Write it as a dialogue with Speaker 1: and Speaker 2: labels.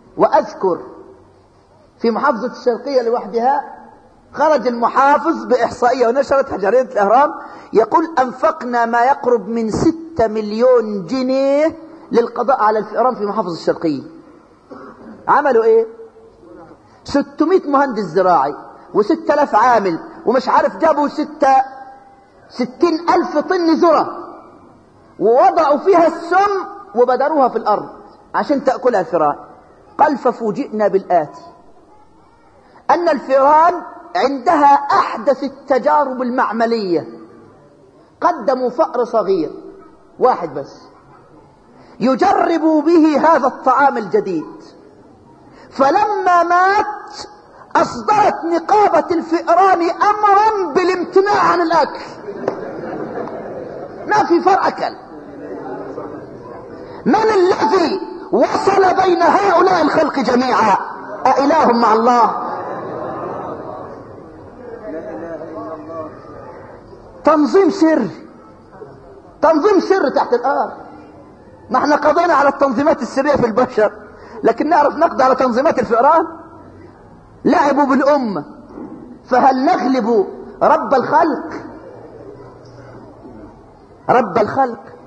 Speaker 1: وأذكر في محافظة الشرقية لوحدها خرج المحافظ بإحصائية ونشرتها جريدة الأهرام، يقول أنفقنا ما يقرب من 6 مليون جنيه للقضاء على الفئران في محافظة الشرقية. عملوا ايه؟ 600 مهندس زراعي و6000 عامل ومش عارف، جابوا 60,000 طن ذرة ووضعوا فيها السم وبدروها في الأرض عشان تأكلها الفئران. قال ففوجئنا بالآتي، أن الفئران عندها أحدث التجارب المعملية. قدموا فأر صغير واحد بس يجربوا به هذا الطعام الجديد، فلما مات أصدرت نقابة الفئران أمرا بالامتناع عن الأكل. ما في فرع أكل. من الذي وصل بين هؤلاء الخلق جميعا؟ أإله مع الله؟ تنظيم سري، تنظيم سري تحت الأرض. ما احنا قضينا على التنظيمات السرية في البشر، لكن نعرف نقضي على تنظيمات الفئران. لعبوا بالأمة، فهل نغلب رب الخلق؟ رب الخلق